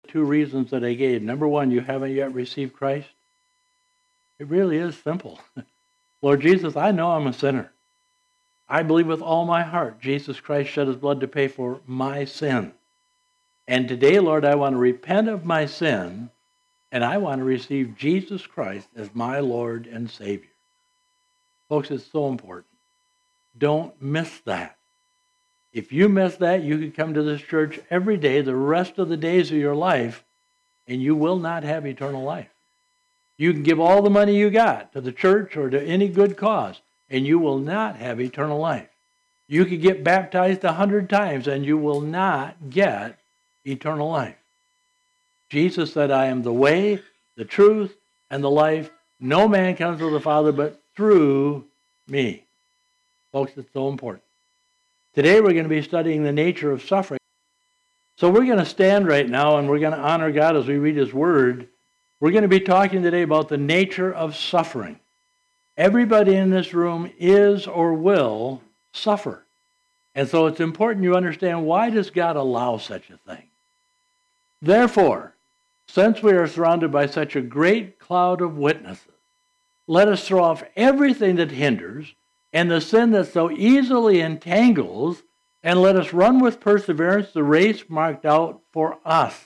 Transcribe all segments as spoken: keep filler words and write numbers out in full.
two reasons that I gave. Number one, you haven't yet received Christ. It really is simple. Lord Jesus, I know I'm a sinner. I believe with all my heart Jesus Christ shed his blood to pay for my sin. And today, Lord, I want to repent of my sin, and I want to receive Jesus Christ as my Lord and Savior. Folks, it's so important. Don't miss that. If you miss that, you could come to this church every day, the rest of the days of your life, and you will not have eternal life. You can give all the money you got to the church or to any good cause, and you will not have eternal life. You could get baptized a hundred times, and you will not get eternal life. Jesus said, I am the way, the truth, and the life. No man comes to the Father but through me. Folks, it's so important. Today we're going to be studying the nature of suffering. So we're going to stand right now and we're going to honor God as we read his word. We're going to be talking today about the nature of suffering. Everybody in this room is or will suffer. And so it's important you understand, why does God allow such a thing? Therefore, since we are surrounded by such a great cloud of witnesses, let us throw off everything that hinders and the sin that so easily entangles, and let us run with perseverance the race marked out for us,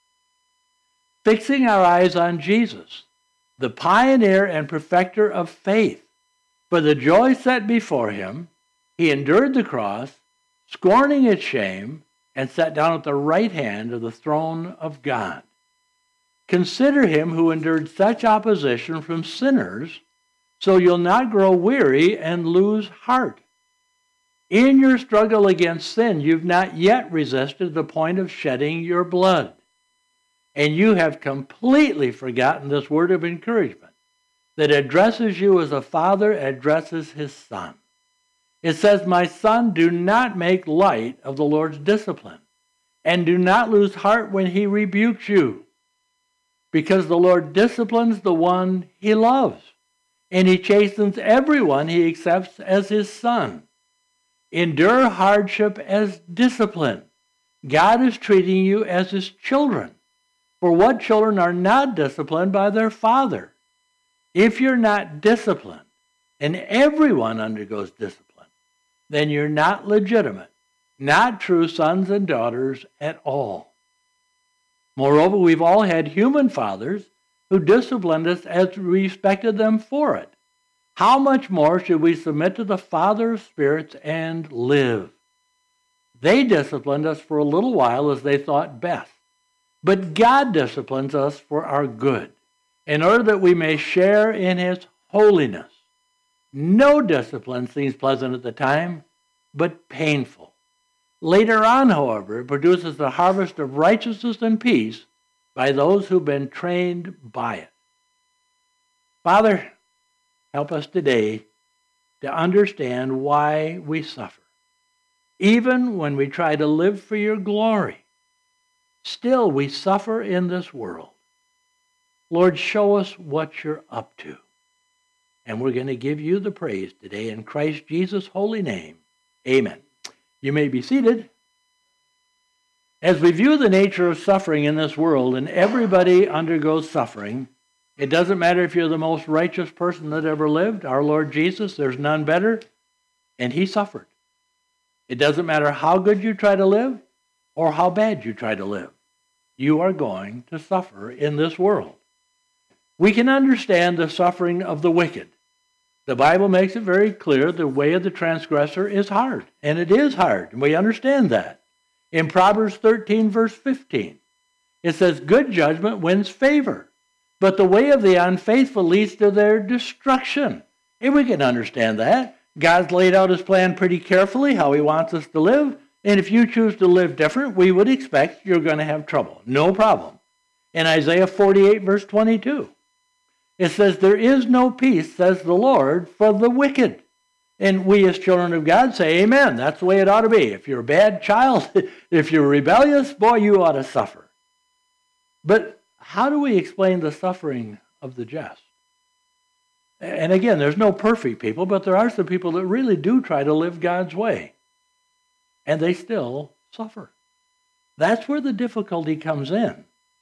fixing our eyes on Jesus, the pioneer and perfecter of faith. For the joy set before him, he endured the cross, scorning its shame, and sat down at the right hand of the throne of God. Consider him who endured such opposition from sinners, so you'll not grow weary and lose heart. In your struggle against sin, you've not yet resisted the point of shedding your blood. And you have completely forgotten this word of encouragement that addresses you as a father addresses his son. It says, my son, do not make light of the Lord's discipline, and do not lose heart when he rebukes you, because the Lord disciplines the one he loves, and he chastens everyone he accepts as his son. Endure hardship as discipline. God is treating you as his children. For what children are not disciplined by their father? If you're not disciplined, and everyone undergoes discipline, then you're not legitimate, not true sons and daughters at all. Moreover, we've all had human fathers who disciplined us as we respected them for it. How much more should we submit to the Father of spirits and live? They disciplined us for a little while as they thought best. But God disciplines us for our good, in order that we may share in his holiness. No discipline seems pleasant at the time, but painful. Later on, however, it produces the harvest of righteousness and peace by those who've been trained by it. Father, help us today to understand why we suffer. Even when we try to live for your glory, still we suffer in this world. Lord, show us what you're up to. And we're going to give you the praise today in Christ Jesus' holy name. Amen. You may be seated. As we view the nature of suffering in this world, and everybody undergoes suffering, it doesn't matter if you're the most righteous person that ever lived, our Lord Jesus, there's none better, and he suffered. It doesn't matter how good you try to live or how bad you try to live. You are going to suffer in this world. We can understand the suffering of the wicked. The Bible makes it very clear the way of the transgressor is hard, and it is hard, and we understand that. In Proverbs thirteen, verse fifteen, it says, good judgment wins favor, but the way of the unfaithful leads to their destruction. And we can understand that. God's laid out his plan pretty carefully, how he wants us to live, and if you choose to live different, we would expect you're going to have trouble. No problem. In Isaiah forty-eight, verse twenty-two, it says, there is no peace, says the Lord, for the wicked. And we as children of God say, amen. That's the way it ought to be. If you're a bad child, if you're rebellious, boy, you ought to suffer. But how do we explain the suffering of the just? And again, there's no perfect people, but there are some people that really do try to live God's way. And they still suffer. That's where the difficulty comes in.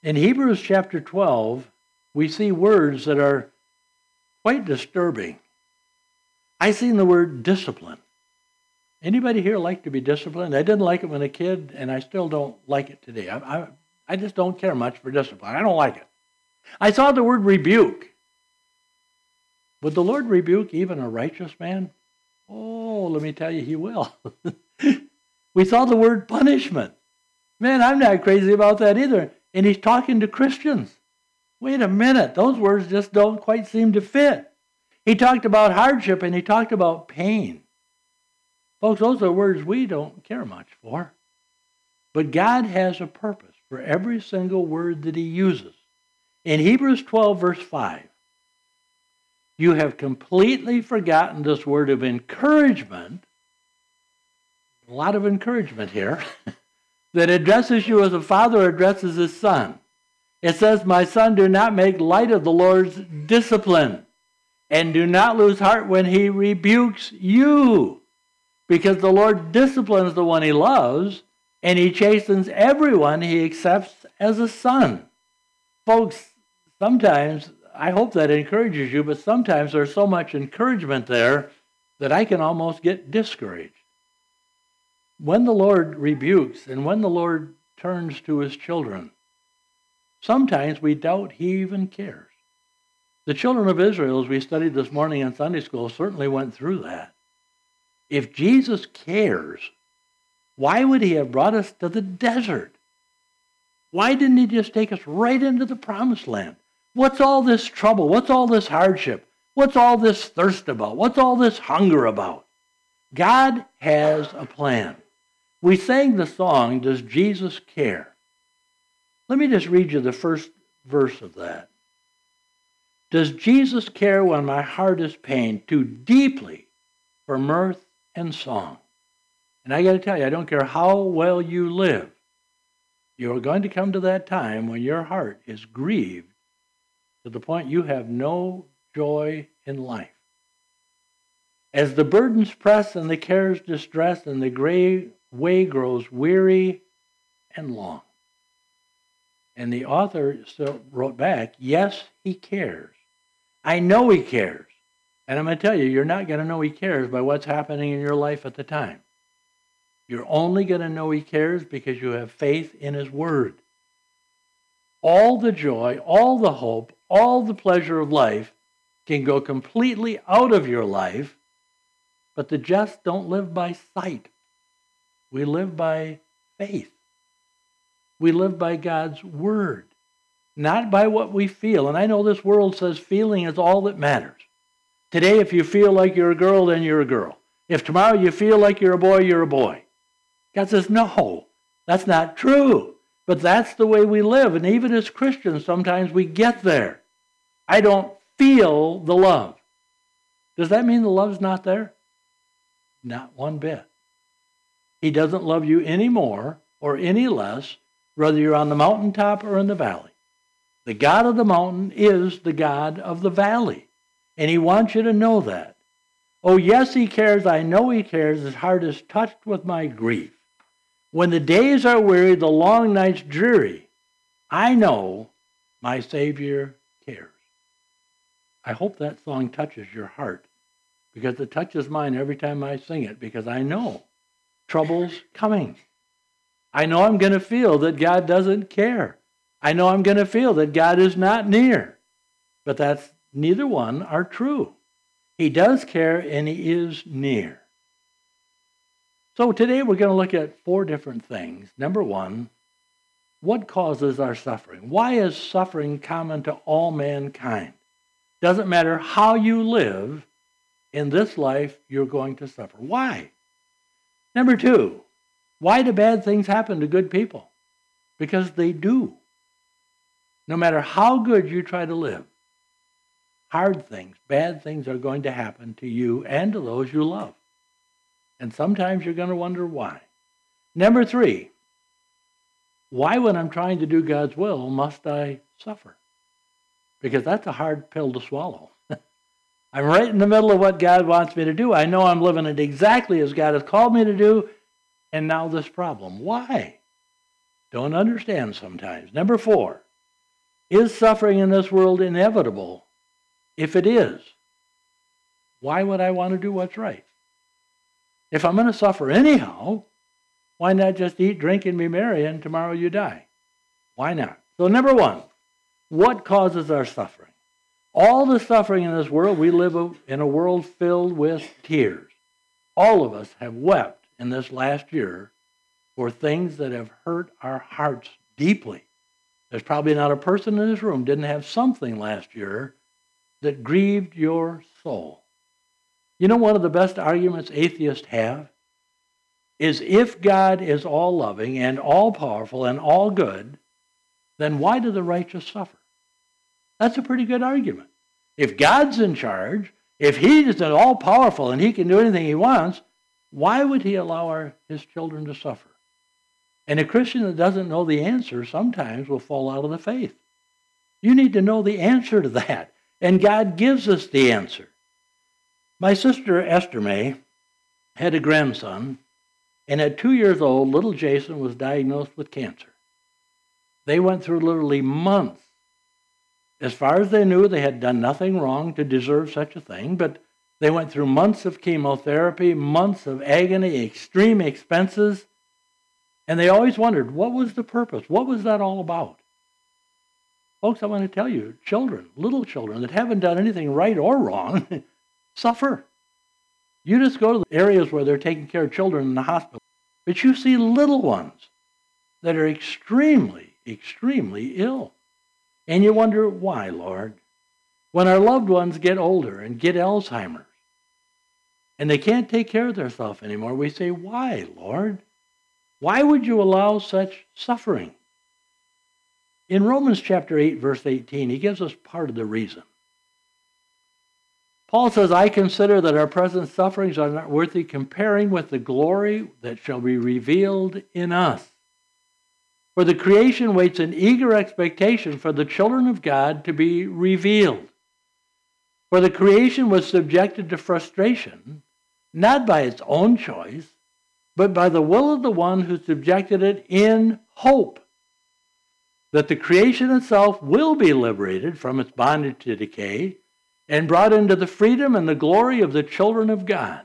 In Hebrews chapter twelve, we see words that are quite disturbing. I seen the word discipline. Anybody here like to be disciplined? I didn't like it when a kid, and I still don't like it today. I, I, I just don't care much for discipline. I don't like it. I saw the word rebuke. Would the Lord rebuke even a righteous man? Oh, let me tell you, he will. We saw the word punishment. Man, I'm not crazy about that either. And he's talking to Christians. Wait a minute, those words just don't quite seem to fit. He talked about hardship and he talked about pain. Folks, those are words we don't care much for. But God has a purpose for every single word that he uses. In Hebrews twelve, verse five, you have completely forgotten this word of encouragement. A lot of encouragement here. That addresses you as a father addresses his son. It says, my son, do not make light of the Lord's discipline, and do not lose heart when he rebukes you, because the Lord disciplines the one he loves, and he chastens everyone he accepts as a son. Folks, sometimes, I hope that encourages you, but sometimes there's so much encouragement there that I can almost get discouraged. When the Lord rebukes and when the Lord turns to his children, sometimes we doubt he even cares. The children of Israel, as we studied this morning in Sunday school, certainly went through that. If Jesus cares, why would he have brought us to the desert? Why didn't he just take us right into the promised land? What's all this trouble? What's all this hardship? What's all this thirst about? What's all this hunger about? God has a plan. We sang the song, Does Jesus Care? Let me just read you the first verse of that. Does Jesus care when my heart is pained too deeply for mirth and song? And I got to tell you, I don't care how well you live, you are going to come to that time when your heart is grieved to the point you have no joy in life. As the burdens press and the cares distress and the gray way grows weary and long. And the author still wrote back, yes, he cares. I know he cares. And I'm going to tell you, you're not going to know he cares by what's happening in your life at the time. You're only going to know he cares because you have faith in his word. All the joy, all the hope, all the pleasure of life can go completely out of your life, but the just don't live by sight. We live by faith. We live by God's word, not by what we feel. And I know this world says feeling is all that matters. Today, if you feel like you're a girl, then you're a girl. If tomorrow you feel like you're a boy, you're a boy. God says, no, that's not true. But that's the way we live. And even as Christians, sometimes we get there. I don't feel the love. Does that mean the love's not there? Not one bit. He doesn't love you any more or any less, whether you're on the mountaintop or in the valley. The God of the mountain is the God of the valley. And he wants you to know that. Oh, yes, he cares. I know he cares. His heart is touched with my grief. When the days are weary, the long nights dreary, I know my Savior cares. I hope that song touches your heart, because it touches mine every time I sing it, because I know trouble's coming. I know I'm going to feel that God doesn't care. I know I'm going to feel that God is not near. But that's neither one are true. He does care and he is near. So today we're going to look at four different things. Number one, what causes our suffering? Why is suffering common to all mankind? Doesn't matter how you live, in this life you're going to suffer. Why? Number two, why do bad things happen to good people? Because they do. No matter how good you try to live, hard things, bad things are going to happen to you and to those you love. And sometimes you're going to wonder why. Number three, why when I'm trying to do God's will must I suffer? Because that's a hard pill to swallow. I'm right in the middle of what God wants me to do. I know I'm living it exactly as God has called me to do, and now this problem. Why? Don't understand sometimes. Number four, Is suffering in this world inevitable? If it is, why would I want to do what's right? If I'm going to suffer anyhow, why not just eat, drink, and be merry, and tomorrow you die? Why not? So number one, what causes our suffering? All the suffering in this world, we live in a world filled with tears. All of us have wept in this last year for things that have hurt our hearts deeply. There's probably not a person in this room didn't have something last year that grieved your soul. You know, one of the best arguments atheists have is if God is all loving and all powerful and all good, then why do the righteous suffer? That's a pretty good argument. If God's in charge, if he is all powerful and he can do anything he wants, why would he allow our, his children to suffer? And a Christian that doesn't know the answer sometimes will fall out of the faith. You need to know the answer to that. And God gives us the answer. My sister Esther May had a grandson, and at two years old, little Jason was diagnosed with cancer. They went through literally months. As far as they knew, they had done nothing wrong to deserve such a thing, but they went through months of chemotherapy, months of agony, extreme expenses, and they always wondered, what was the purpose? What was that all about? Folks, I want to tell you, children, little children that haven't done anything right or wrong, suffer. You just go to the areas where they're taking care of children in the hospital, but you see little ones that are extremely, extremely ill. And you wonder, why, Lord? When our loved ones get older and get Alzheimer's, and they can't take care of themselves anymore, we say, why, Lord? Why would you allow such suffering? In Romans chapter eight, verse eighteen, he gives us part of the reason. Paul says, I consider that our present sufferings are not worthy comparing with the glory that shall be revealed in us. For the creation waits in eager expectation for the children of God to be revealed. For the creation was subjected to frustration, not by its own choice, but by the will of the one who subjected it in hope that the creation itself will be liberated from its bondage to decay and brought into the freedom and the glory of the children of God.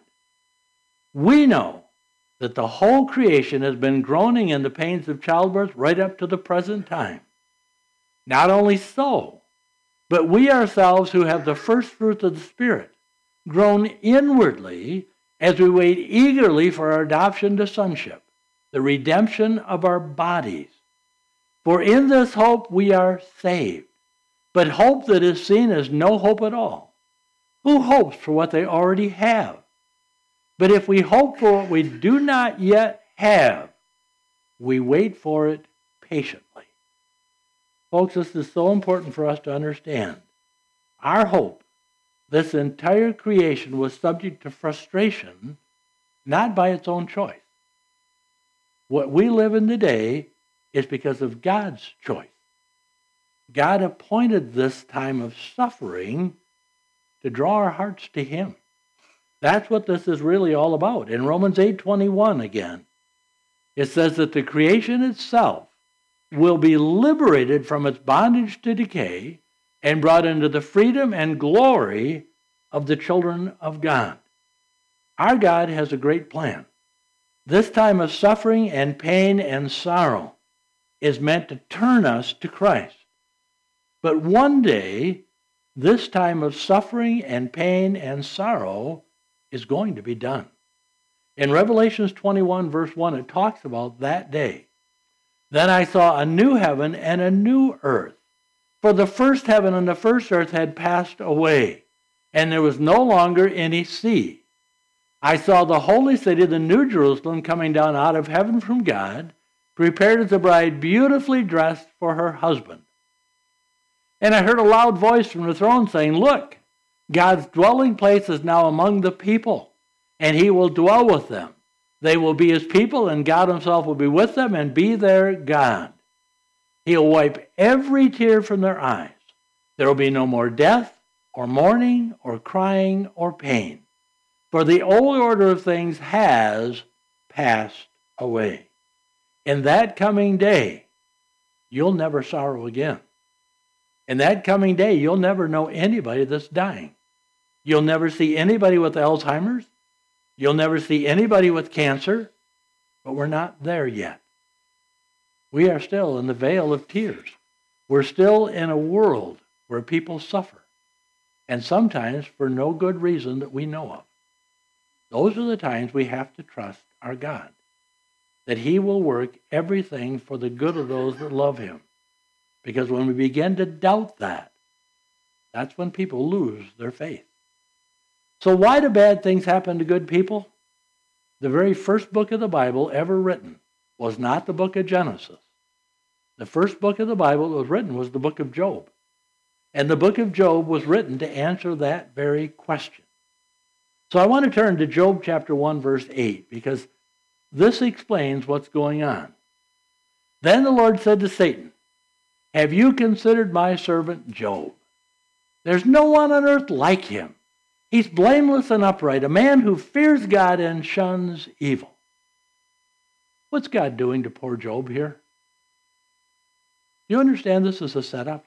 We know that the whole creation has been groaning in the pains of childbirth right up to the present time. Not only so, but we ourselves who have the first fruits of the Spirit groan inwardly as we wait eagerly for our adoption to sonship, the redemption of our bodies. For in this hope we are saved. But hope that is seen is no hope at all. Who hopes for what they already have? But if we hope for what we do not yet have, we wait for it patiently. Folks, this is so important for us to understand. Our hope, this entire creation was subject to frustration, not by its own choice. What we live in today is because of God's choice. God appointed this time of suffering to draw our hearts to him. That's what this is really all about. In Romans eight twenty-one again, it says that the creation itself will be liberated from its bondage to decay and brought into the freedom and glory of the children of God. Our God has a great plan. This time of suffering and pain and sorrow is meant to turn us to Christ. But one day, this time of suffering and pain and sorrow is going to be done. In Revelation twenty-one, verse one, it talks about that day. Then I saw a new heaven and a new earth. For the first heaven and the first earth had passed away, and there was no longer any sea. I saw the holy city, the new Jerusalem, coming down out of heaven from God, prepared as a bride beautifully dressed for her husband. And I heard a loud voice from the throne saying, Look, God's dwelling place is now among the people, and he will dwell with them. They will be his people, and God himself will be with them and be their God. He'll wipe every tear from their eyes. There will be no more death, or mourning, or crying, or pain. For the old order of things has passed away. In that coming day, you'll never sorrow again. In that coming day, you'll never know anybody that's dying. You'll never see anybody with Alzheimer's. You'll never see anybody with cancer. But we're not there yet. We are still in the vale of tears. We're still in a world where people suffer. And sometimes for no good reason that we know of. Those are the times we have to trust our God. That he will work everything for the good of those that love him. Because when we begin to doubt that, that's when people lose their faith. So why do bad things happen to good people? The very first book of the Bible ever written was not the book of Genesis. The first book of the Bible that was written was the book of Job. And the book of Job was written to answer that very question. So I want to turn to Job chapter one, verse eight, because this explains what's going on. Then the Lord said to Satan, have you considered my servant Job? There's no one on earth like him. He's blameless and upright, a man who fears God and shuns evil. What's God doing to poor Job here? Do you understand this is a setup?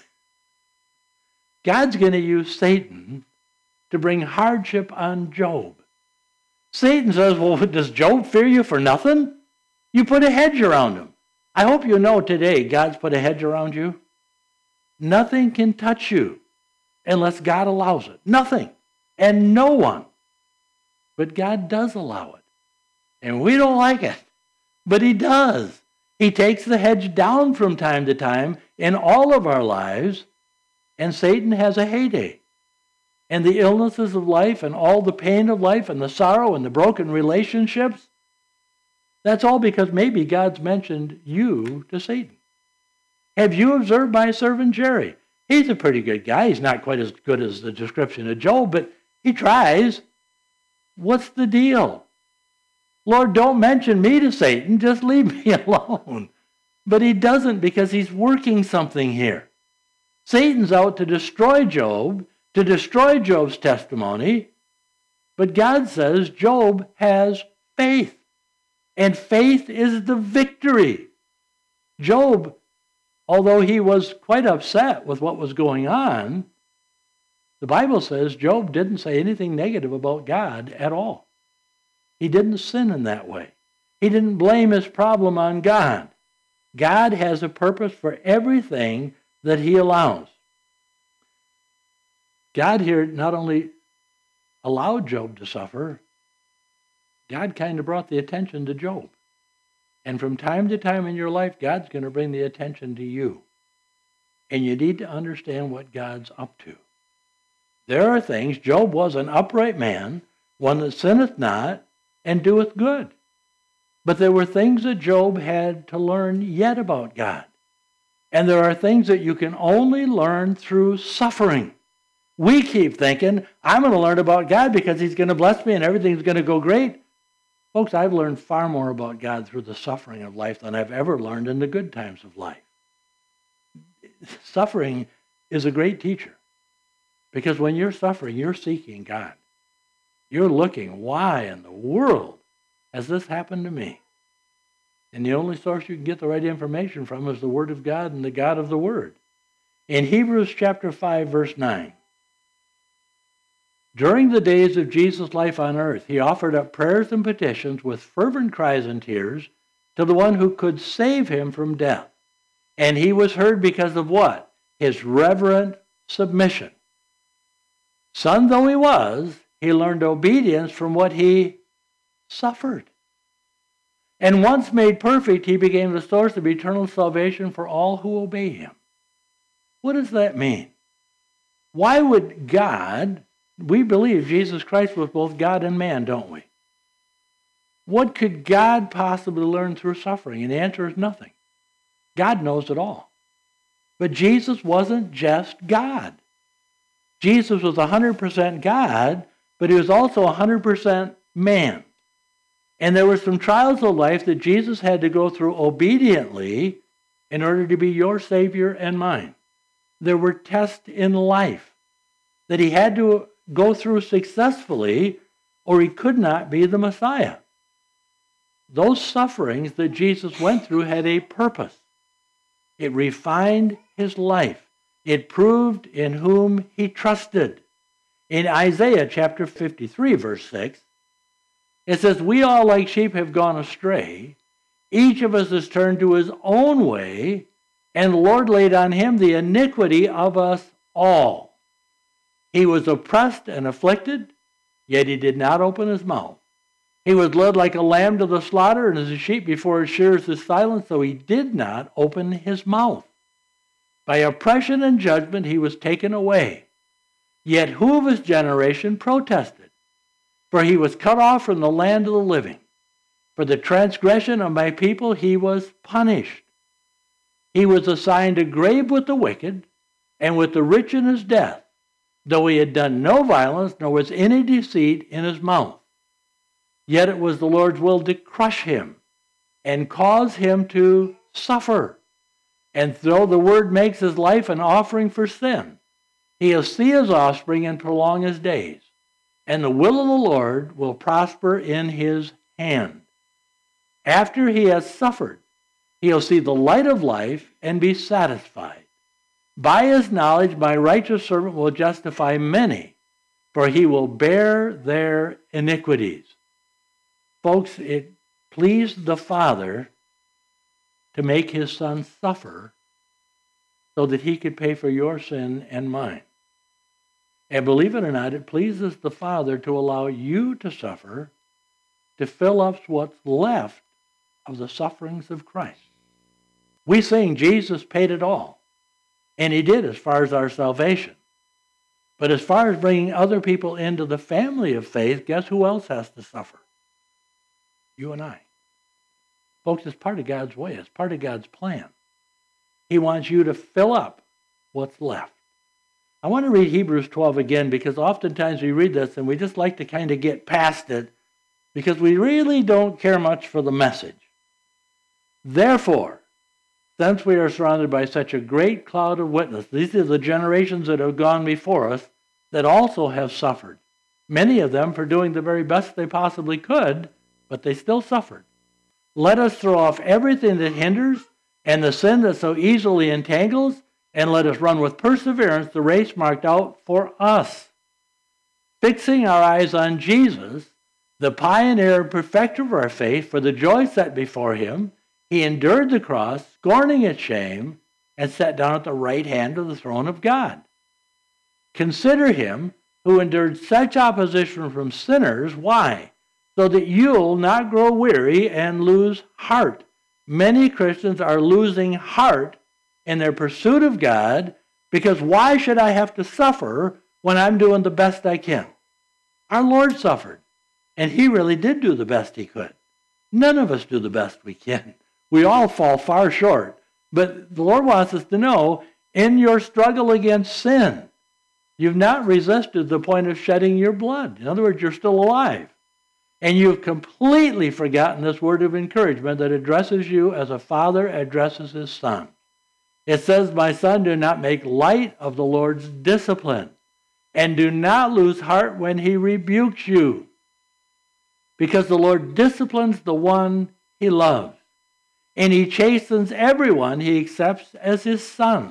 God's going to use Satan to bring hardship on Job. Satan says, well, does Job fear you for nothing? You put a hedge around him. I hope you know today God's put a hedge around you. Nothing can touch you unless God allows it. Nothing. And no one. But God does allow it. And we don't like it. But he does. He takes the hedge down from time to time in all of our lives. And Satan has a heyday. And the illnesses of life and all the pain of life and the sorrow and the broken relationships, that's all because maybe God's mentioned you to Satan. Have you observed my servant Jerry? He's a pretty good guy. He's not quite as good as the description of Job, but he tries. What's the deal? Lord, don't mention me to Satan. Just leave me alone. But he doesn't because he's working something here. Satan's out to destroy Job, to destroy Job's testimony. But God says Job has faith. And faith is the victory. Job, although he was quite upset with what was going on, the Bible says Job didn't say anything negative about God at all. He didn't sin in that way. He didn't blame his problem on God. God has a purpose for everything that he allows. God here not only allowed Job to suffer, God kind of brought the attention to Job. And from time to time in your life, God's going to bring the attention to you. And you need to understand what God's up to. There are things, Job was an upright man, one that sinneth not, and doeth good. But there were things that Job had to learn yet about God. And there are things that you can only learn through suffering. We keep thinking, I'm going to learn about God because he's going to bless me and everything's going to go great. Folks, I've learned far more about God through the suffering of life than I've ever learned in the good times of life. Suffering is a great teacher. Because when you're suffering, you're seeking God. You're looking, why in the world has this happened to me? And the only source you can get the right information from is the Word of God and the God of the Word. In Hebrews chapter five, verse nine, during the days of Jesus' life on earth, he offered up prayers and petitions with fervent cries and tears to the one who could save him from death. And he was heard because of what? His reverent submission. Son though he was, he learned obedience from what he suffered. And once made perfect, he became the source of eternal salvation for all who obey him. What does that mean? Why would God, we believe Jesus Christ was both God and man, don't we? What could God possibly learn through suffering? And the answer is nothing. God knows it all. But Jesus wasn't just God. Jesus was one hundred percent God, but he was also one hundred percent man. And there were some trials of life that Jesus had to go through obediently in order to be your Savior and mine. There were tests in life that he had to go through successfully, or he could not be the Messiah. Those sufferings that Jesus went through had a purpose. It refined his life. It proved in whom he trusted. In Isaiah chapter fifty-three, verse six, it says, "We all like sheep have gone astray. Each of us has turned to his own way, and the Lord laid on him the iniquity of us all. He was oppressed and afflicted, yet he did not open his mouth. He was led like a lamb to the slaughter, and as a sheep before his shearers is silent, so he did not open his mouth. By oppression and judgment he was taken away. Yet who of his generation protested? For he was cut off from the land of the living. For the transgression of my people he was punished. He was assigned a grave with the wicked, and with the rich in his death, though he had done no violence, nor was any deceit in his mouth. Yet it was the Lord's will to crush him, and cause him to suffer. And though the word makes his life an offering for sin, he'll see his offspring and prolong his days. And the will of the Lord will prosper in his hand. After he has suffered, he'll see the light of life and be satisfied. By his knowledge, my righteous servant will justify many, for he will bear their iniquities." Folks, it pleased the Father to make his Son suffer so that he could pay for your sin and mine. And believe it or not, it pleases the Father to allow you to suffer to fill up what's left of the sufferings of Christ. We sing Jesus paid it all, and he did as far as our salvation. But as far as bringing other people into the family of faith, guess who else has to suffer? You and I. Folks, it's part of God's way. It's part of God's plan. He wants you to fill up what's left. I want to read Hebrews twelve again, because oftentimes we read this and we just like to kind of get past it because we really don't care much for the message. "Therefore, since we are surrounded by such a great cloud of witnesses," these are the generations that have gone before us that also have suffered. Many of them for doing the very best they possibly could, but they still suffered. "Let us throw off everything that hinders and the sin that so easily entangles, and let us run with perseverance the race marked out for us, fixing our eyes on Jesus, the pioneer and perfecter of our faith. For the joy set before him, he endured the cross, scorning its shame, and sat down at the right hand of the throne of God. Consider him who endured such opposition from sinners." Why? "So that you'll not grow weary and lose heart." Many Christians are losing heart in their pursuit of God because why should I have to suffer when I'm doing the best I can? Our Lord suffered, and he really did do the best he could. None of us do the best we can. We all fall far short. But the Lord wants us to know, in your struggle against sin, you've not resisted the point of shedding your blood. In other words, you're still alive. And you've completely forgotten this word of encouragement that addresses you as a father addresses his son. It says, "My son, do not make light of the Lord's discipline, and do not lose heart when he rebukes you, because the Lord disciplines the one he loves, and he chastens everyone he accepts as his son.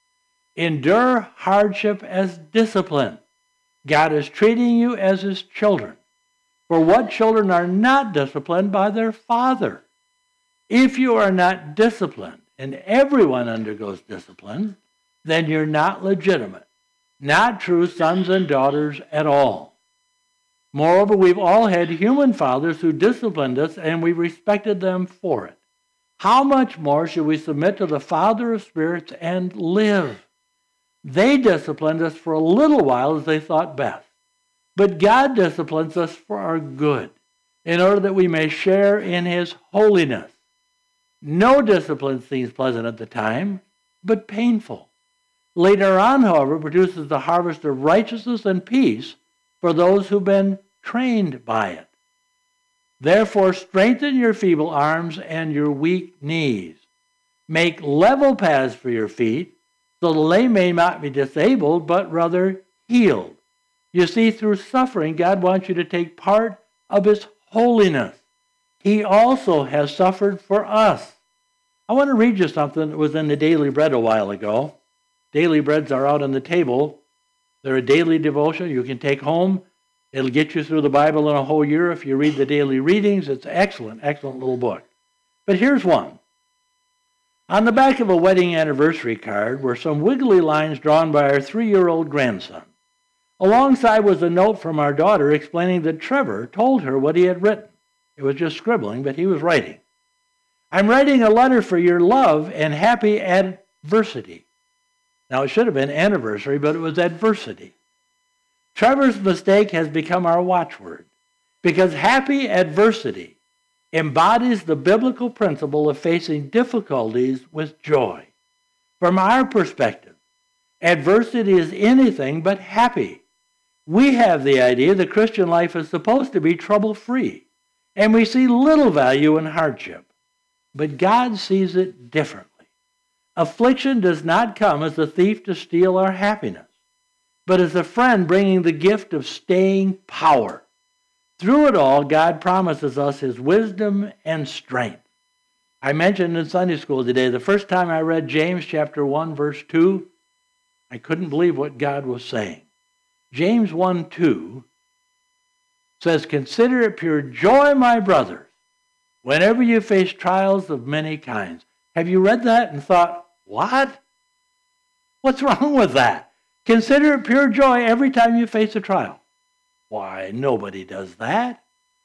Endure hardship as discipline. God is treating you as his children. For what children are not disciplined by their father? If you are not disciplined, and everyone undergoes discipline, then you're not legitimate, not true sons and daughters at all. Moreover, we've all had human fathers who disciplined us, and we respected them for it. How much more should we submit to the Father of spirits and live? They disciplined us for a little while as they thought best. But God disciplines us for our good, in order that we may share in his holiness. No discipline seems pleasant at the time, but painful. Later on, however, produces the harvest of righteousness and peace for those who've been trained by it. Therefore, strengthen your feeble arms and your weak knees. Make level paths for your feet, so that they may not be disabled, but rather healed. You see, through suffering, God wants you to take part of his holiness. He also has suffered for us. I want to read you something that was in the Daily Bread a while ago. daily breads are out on the table. They're a daily devotion you can take home. It'll get you through the Bible in a whole year if you read the daily readings. It's an excellent, excellent little book. But here's one. On the back of a wedding anniversary card were some wiggly lines drawn by our three-year-old grandson. Alongside was a note from our daughter explaining that Trevor told her what he had written. It was just scribbling, but he was writing. I'm writing a letter for your love and happy adversity. Now, it should have been anniversary, but it was adversity. Trevor's mistake has become our watchword because happy adversity embodies the biblical principle of facing difficulties with joy. From our perspective, adversity is anything but happy. We have the idea the Christian life is supposed to be trouble-free, and we see little value in hardship. But God sees it differently. Affliction does not come as a thief to steal our happiness, but as a friend bringing the gift of staying power. Through it all, God promises us his wisdom and strength. I mentioned in Sunday school today, the first time I read James chapter one, verse two, I couldn't believe what God was saying. James one two says, consider it pure joy, my brothers, whenever you face trials of many kinds. Have you read that and thought, what? What's wrong with that? Consider it pure joy every time you face a trial. Why, nobody does that.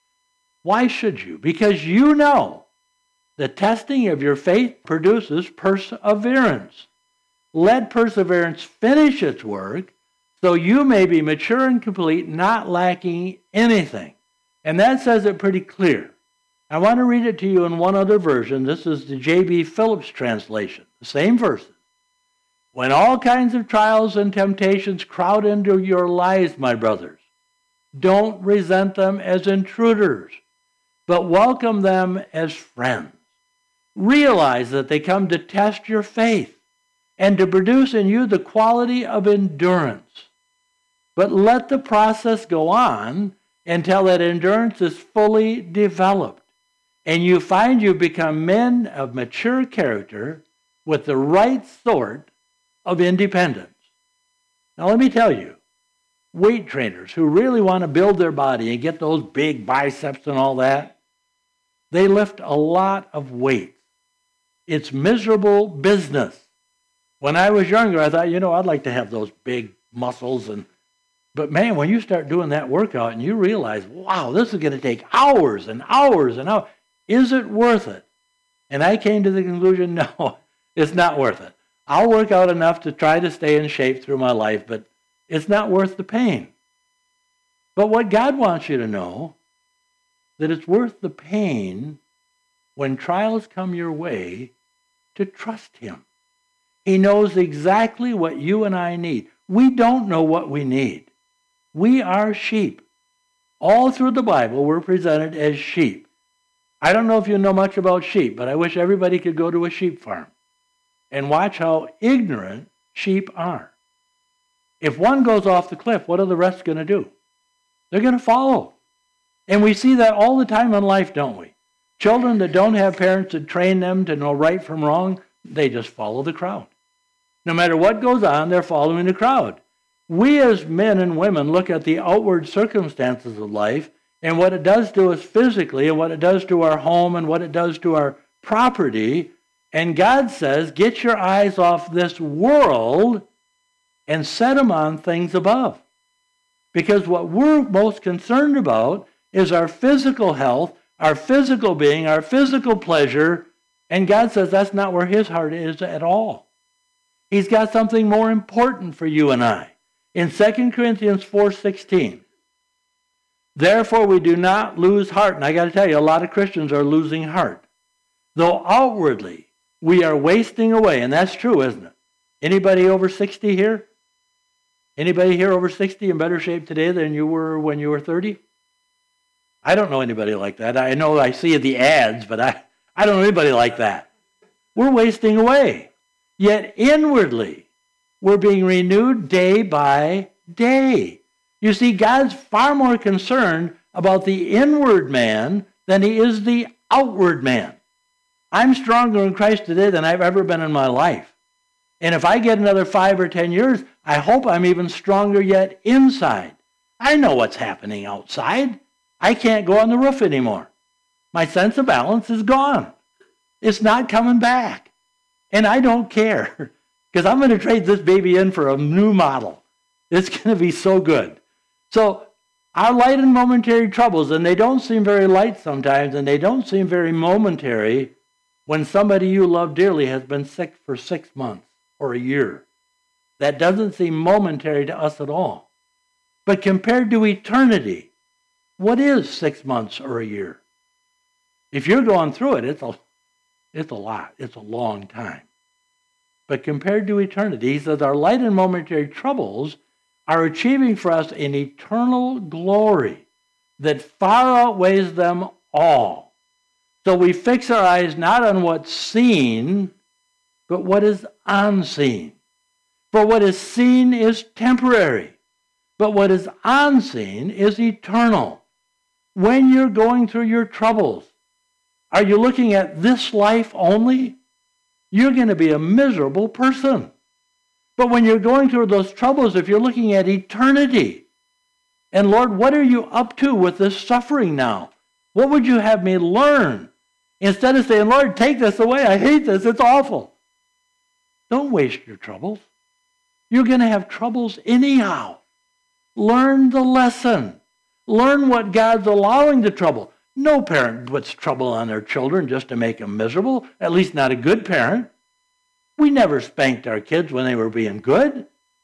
Why should you? Because you know the testing of your faith produces perseverance. Let perseverance finish its work so you may be mature and complete, not lacking anything. And that says it pretty clear. I want to read it to you in one other version. This is the J B Phillips translation, the same verses. When all kinds of trials and temptations crowd into your lives, my brothers, don't resent them as intruders, but welcome them as friends. Realize that they come to test your faith and to produce in you the quality of endurance. But let the process go on until that endurance is fully developed, and you find you become men of mature character with the right sort of independence. Now let me tell you, weight trainers who really want to build their body and get those big biceps and all that, they lift a lot of weight. It's miserable business. When I was younger, I thought, you know, I'd like to have those big muscles. and But man, when you start doing that workout and you realize, wow, this is going to take hours and hours and hours, is it worth it? And I came to the conclusion, no, it's not worth it. I'll work out enough to try to stay in shape through my life, but it's not worth the pain. But what God wants you to know, that it's worth the pain when trials come your way to trust him. He knows exactly what you and I need. We don't know what we need. We are sheep. All through the Bible, we're presented as sheep. I don't know if you know much about sheep, but I wish everybody could go to a sheep farm and watch how ignorant sheep are. If one goes off the cliff, what are the rest going to do? They're going to follow. And we see that all the time in life, don't we? Children that don't have parents that train them to know right from wrong, they just follow the crowd. No matter what goes on, they're following the crowd. We as men and women look at the outward circumstances of life and what it does to us physically and what it does to our home and what it does to our property. And God says, get your eyes off this world and set them on things above. Because what we're most concerned about is our physical health, our physical being, our physical pleasure. And God says that's not where his heart is at all. He's got something more important for you and I. In Second Corinthians four sixteen, therefore we do not lose heart. And I got to tell you, a lot of Christians are losing heart. Though outwardly we are wasting away, and that's true, isn't it? Anybody over sixty here? Anybody here over sixty in better shape today than you were when you were thirty? I don't know anybody like that. I know I see the ads, but I, I don't know anybody like that. We're wasting away. Yet inwardly, we're being renewed day by day. You see, God's far more concerned about the inward man than he is the outward man. I'm stronger in Christ today than I've ever been in my life. And if I get another five or ten years, I hope I'm even stronger yet inside. I know what's happening outside. I can't go on the roof anymore. My sense of balance is gone. It's not coming back. And I don't care, because I'm going to trade this baby in for a new model. It's going to be so good. So our light and momentary troubles, and they don't seem very light sometimes, and they don't seem very momentary when somebody you love dearly has been sick for six months or a year. That doesn't seem momentary to us at all. But compared to eternity, what is six months or a year? If you're going through it, it's a, it's a lot. It's a long time. But compared to eternity, he says our light and momentary troubles are achieving for us an eternal glory that far outweighs them all. So we fix our eyes not on what's seen, but what is unseen. For what is seen is temporary, but what is unseen is eternal. When you're going through your troubles, are you looking at this life only? You're going to be a miserable person. But when you're going through those troubles, if you're looking at eternity, and Lord, what are you up to with this suffering now? What would you have me learn? Instead of saying, Lord, take this away. I hate this. It's awful. Don't waste your troubles. You're going to have troubles anyhow. Learn the lesson. Learn what God's allowing the trouble. No parent puts trouble on their children just to make them miserable, at least not a good parent. We never spanked our kids when they were being good.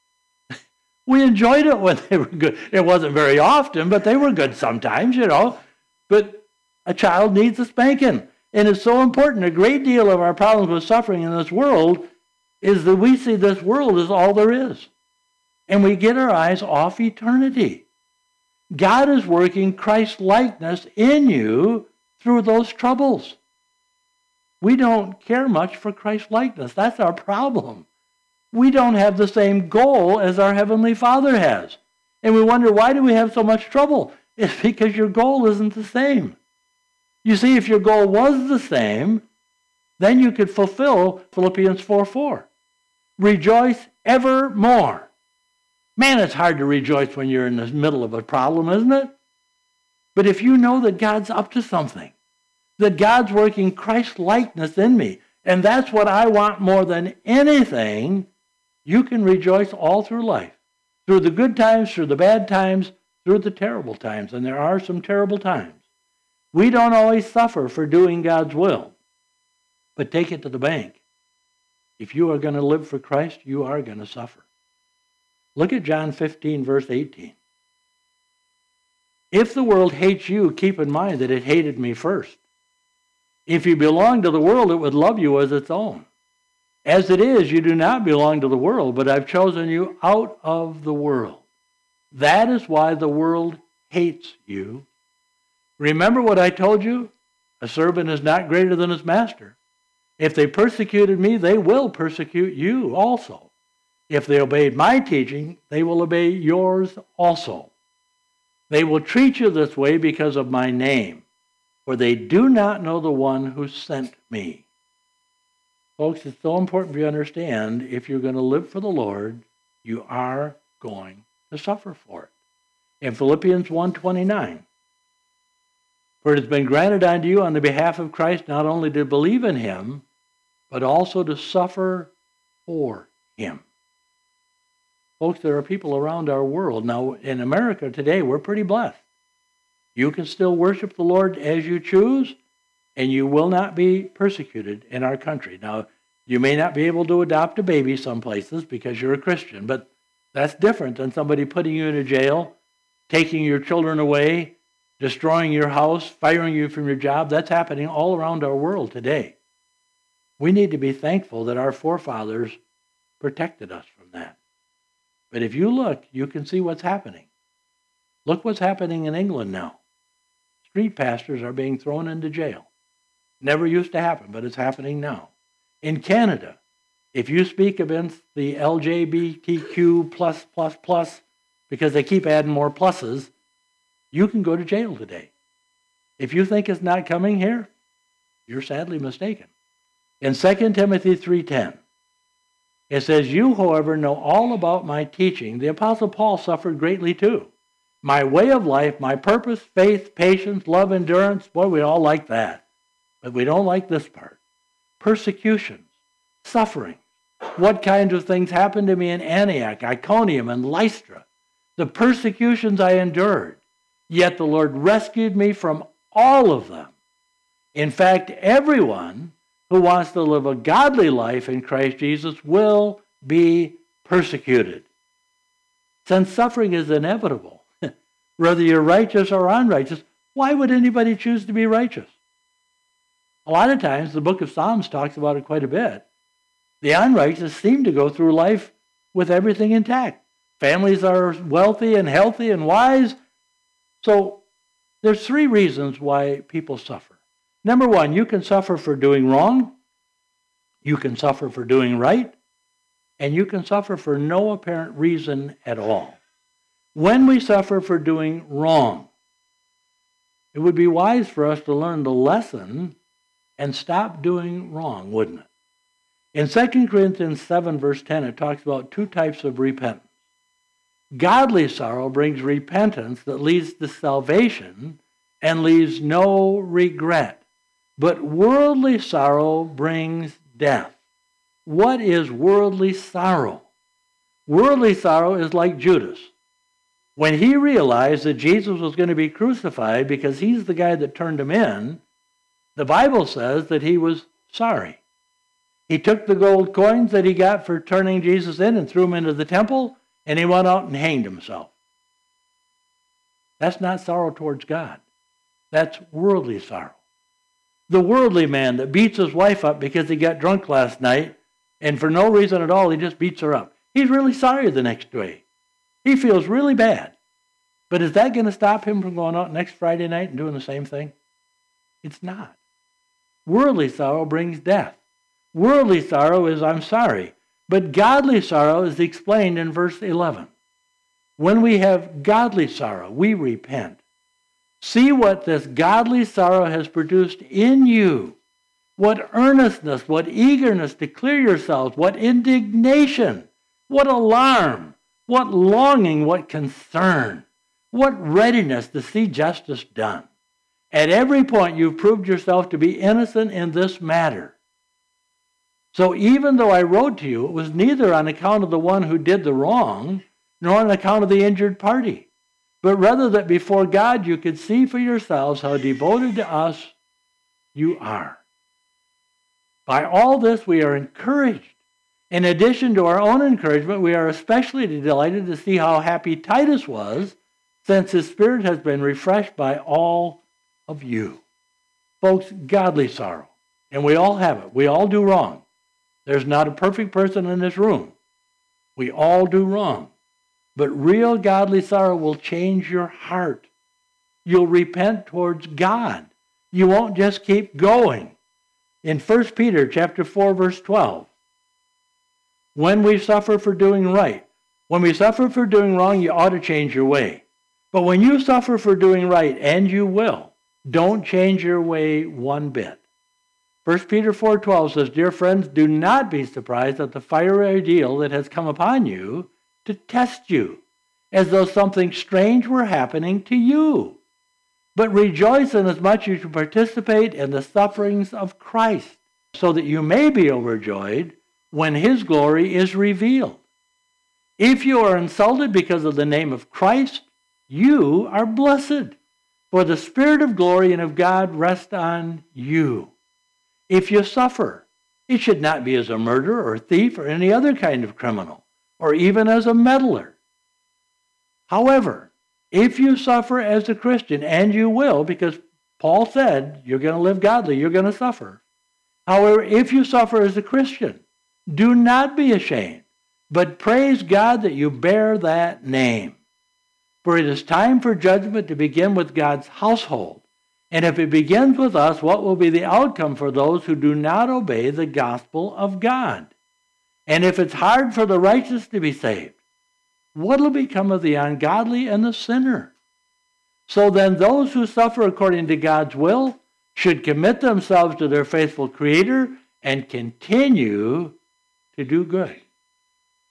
We enjoyed it when they were good. It wasn't very often, but they were good sometimes, you know. But a child needs a spanking. And it's so important. A great deal of our problems with suffering in this world is that we see this world as all there is. And we get our eyes off eternity. God is working Christ-likeness in you through those troubles. We don't care much for Christ-likeness. That's our problem. We don't have the same goal as our Heavenly Father has. And we wonder, why do we have so much trouble? It's because your goal isn't the same. You see, if your goal was the same, then you could fulfill Philippians four four. Rejoice evermore. Man, it's hard to rejoice when you're in the middle of a problem, isn't it? But if you know that God's up to something, that God's working Christ-likeness in me, and that's what I want more than anything, you can rejoice all through life. Through the good times, through the bad times, through the terrible times. And there are some terrible times. We don't always suffer for doing God's will. But take it to the bank. If you are going to live for Christ, you are going to suffer. Look at John fifteen, verse eighteen. If the world hates you, keep in mind that it hated me first. If you belong to the world, it would love you as its own. As it is, you do not belong to the world, but I've chosen you out of the world. That is why the world hates you. Remember what I told you? A servant is not greater than his master. If they persecuted me, they will persecute you also. If they obeyed my teaching, they will obey yours also. They will treat you this way because of my name, for they do not know the one who sent me. Folks, it's so important for you to understand, if you're going to live for the Lord, you are going to suffer for it. In Philippians one twenty-nine, for it has been granted unto you on the behalf of Christ not only to believe in him, but also to suffer for him. Folks, there are people around our world. Now, in America today, we're pretty blessed. You can still worship the Lord as you choose, and you will not be persecuted in our country. Now, you may not be able to adopt a baby some places because you're a Christian, but that's different than somebody putting you in a jail, taking your children away, destroying your house, firing you from your job. That's happening all around our world today. We need to be thankful that our forefathers protected us from that. But if you look, you can see what's happening. Look what's happening in England now. Street pastors are being thrown into jail. Never used to happen, but it's happening now. In Canada, if you speak against the L G B T Q plus, plus, plus, because they keep adding more pluses, you can go to jail today. If you think it's not coming here, you're sadly mistaken. In Second Timothy three ten, It says, you, however, know all about my teaching. The Apostle Paul suffered greatly too. My way of life, my purpose, faith, patience, love, endurance. Boy, we all like that. But we don't like this part. Persecutions, suffering. What kinds of things happened to me in Antioch, Iconium, and Lystra? The persecutions I endured. Yet the Lord rescued me from all of them. In fact, everyone who wants to live a godly life in Christ Jesus will be persecuted. Since suffering is inevitable, whether you're righteous or unrighteous, why would anybody choose to be righteous? A lot of times, the book of Psalms talks about it quite a bit. The unrighteous seem to go through life with everything intact. Families are wealthy and healthy and wise. So there's three reasons why people suffer. Number one, you can suffer for doing wrong, you can suffer for doing right, and you can suffer for no apparent reason at all. When we suffer for doing wrong, it would be wise for us to learn the lesson and stop doing wrong, wouldn't it? In Second Corinthians seven, verse ten, it talks about two types of repentance. Godly sorrow brings repentance that leads to salvation and leaves no regret. But worldly sorrow brings death. What is worldly sorrow? Worldly sorrow is like Judas. When he realized that Jesus was going to be crucified because he's the guy that turned him in, the Bible says that he was sorry. He took the gold coins that he got for turning Jesus in and threw them into the temple, and he went out and hanged himself. That's not sorrow towards God. That's worldly sorrow. The worldly man that beats his wife up because he got drunk last night, and for no reason at all, he just beats her up. He's really sorry the next day. He feels really bad. But is that going to stop him from going out next Friday night and doing the same thing? It's not. Worldly sorrow brings death. Worldly sorrow is, I'm sorry. But godly sorrow is explained in verse eleven. When we have godly sorrow, we repent. See what this godly sorrow has produced in you. What earnestness, what eagerness to clear yourselves, what indignation, what alarm, what longing, what concern, what readiness to see justice done. At every point you've proved yourself to be innocent in this matter. So even though I wrote to you, it was neither on account of the one who did the wrong, nor on account of the injured party, but rather that before God you could see for yourselves how devoted to us you are. By all this we are encouraged. In addition to our own encouragement, we are especially delighted to see how happy Titus was, since his spirit has been refreshed by all of you. Folks, godly sorrow. And we all have it. We all do wrong. There's not a perfect person in this room. We all do wrong. But real godly sorrow will change your heart. You'll repent towards God. You won't just keep going. In First Peter chapter four, verse twelve, when we suffer for doing right, when we suffer for doing wrong, you ought to change your way. But when you suffer for doing right, and you will, don't change your way one bit. First Peter four twelve says, Dear friends, do not be surprised at the fiery ordeal that has come upon you to test you, as though something strange were happening to you. But rejoice inasmuch as you participate in the sufferings of Christ, so that you may be overjoyed when his glory is revealed. If you are insulted because of the name of Christ, you are blessed, for the Spirit of glory and of God rest on you. If you suffer, it should not be as a murderer or thief or any other kind of criminal, or even as a meddler. However, if you suffer as a Christian, and you will, because Paul said you're going to live godly, you're going to suffer. However, if you suffer as a Christian, do not be ashamed, but praise God that you bear that name. For it is time for judgment to begin with God's household. And if it begins with us, what will be the outcome for those who do not obey the gospel of God? And if it's hard for the righteous to be saved, what will become of the ungodly and the sinner? So then those who suffer according to God's will should commit themselves to their faithful Creator and continue to do good.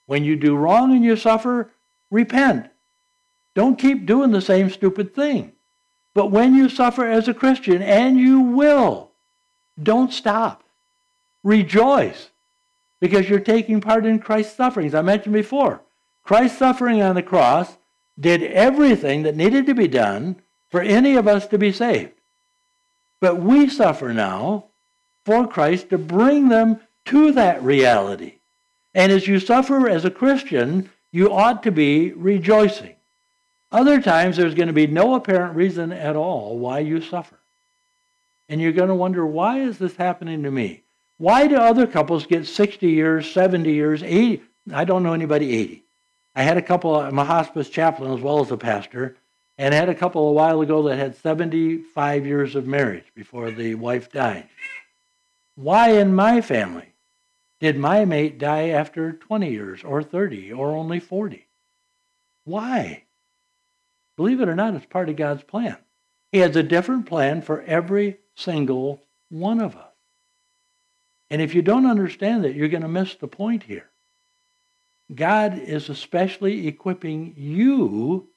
When you do wrong and you suffer, repent. Don't keep doing the same stupid thing. But when you suffer as a Christian, and you will, don't stop. Rejoice, because you're taking part in Christ's sufferings. I mentioned before, Christ's suffering on the cross did everything that needed to be done for any of us to be saved. But we suffer now for Christ to bring them to that reality. And as you suffer as a Christian, you ought to be rejoicing. Other times, there's going to be no apparent reason at all why you suffer. And you're going to wonder, why is this happening to me? Why do other couples get sixty years, seventy years, eighty? I don't know anybody eighty. I had a couple, I'm a hospice chaplain as well as a pastor, and I had a couple a while ago that had seventy-five years of marriage before the wife died. Why in my family did my mate die after twenty years or thirty or only forty? Why? Believe it or not, it's part of God's plan. He has a different plan for every single one of us. And if you don't understand that, you're going to miss the point here. God is especially equipping you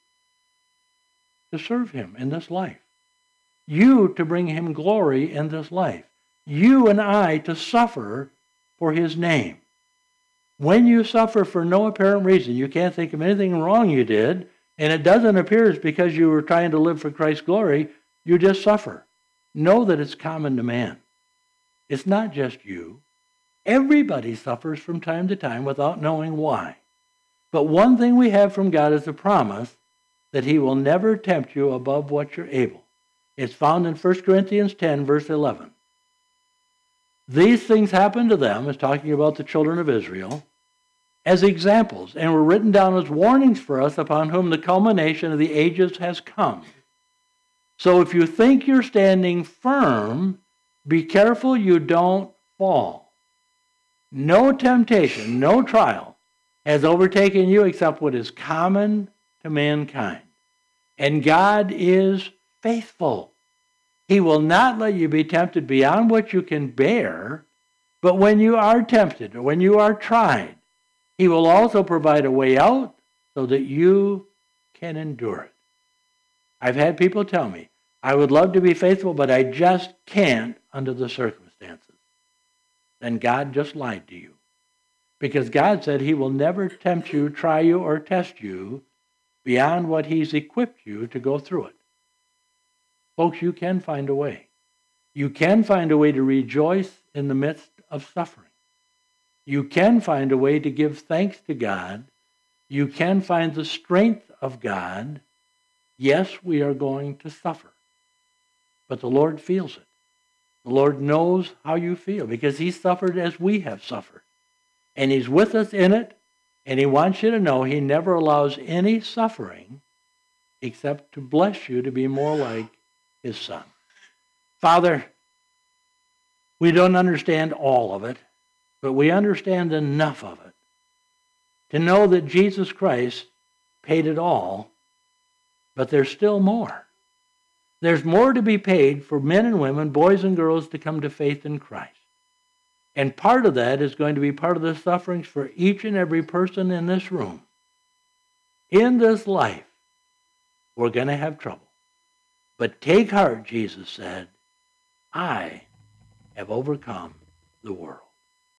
to serve him in this life. You to bring him glory in this life. You and I to suffer for his name. When you suffer for no apparent reason, you can't think of anything wrong you did, and it doesn't appear it's because you were trying to live for Christ's glory, you just suffer. Know that it's common to man. It's not just you. Everybody suffers from time to time without knowing why. But one thing we have from God is a promise that he will never tempt you above what you're able. It's found in First Corinthians ten, verse eleven. These things happened to them, it's talking about the children of Israel, as examples, and were written down as warnings for us, upon whom the culmination of the ages has come. So if you think you're standing firm, be careful you don't fall. No temptation, no trial has overtaken you except what is common to mankind. And God is faithful. He will not let you be tempted beyond what you can bear, but when you are tempted, or when you are tried, he will also provide a way out so that you can endure it. I've had people tell me, I would love to be faithful, but I just can't under the circumstances. Then God just lied to you. Because God said he will never tempt you, try you, or test you beyond what he's equipped you to go through it. Folks, you can find a way. You can find a way to rejoice in the midst of suffering. You can find a way to give thanks to God. You can find the strength of God. Yes, we are going to suffer. But the Lord feels it. The Lord knows how you feel because he suffered as we have suffered. And he's with us in it. And he wants you to know he never allows any suffering except to bless you to be more like his son. Father, we don't understand all of it, but we understand enough of it to know that Jesus Christ paid it all, but there's still more. There's more to be paid for men and women, boys and girls, to come to faith in Christ. And part of that is going to be part of the sufferings for each and every person in this room. In this life, we're going to have trouble. But take heart, Jesus said, I have overcome the world.